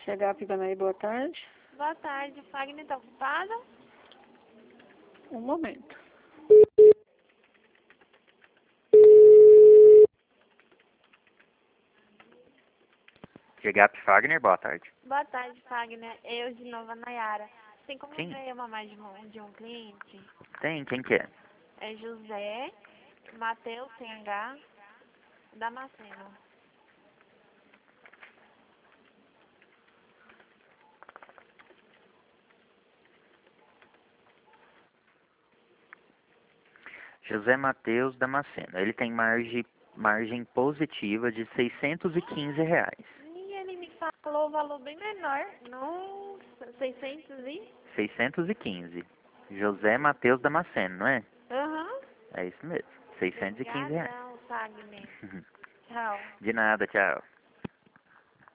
CH Piganaí, boa tarde. Boa tarde, o Fagner tá ocupado? Um momento. Chegap Fagner, boa tarde. Boa tarde, Fagner. Eu de novo, a Nayara. Tem como Sim. ver uma mais de um cliente? Tem, quem que é? É José, Matheus, sem H, Damasceno. José Matheus Damasceno. Ele tem margem positiva de R$ 615. E ele me falou o valor bem menor. Nossa, 600 e? 615. José Matheus Damasceno, não é? Aham. É isso mesmo. R$ 615. Obrigadão, Fagner. Tchau. De nada, tchau.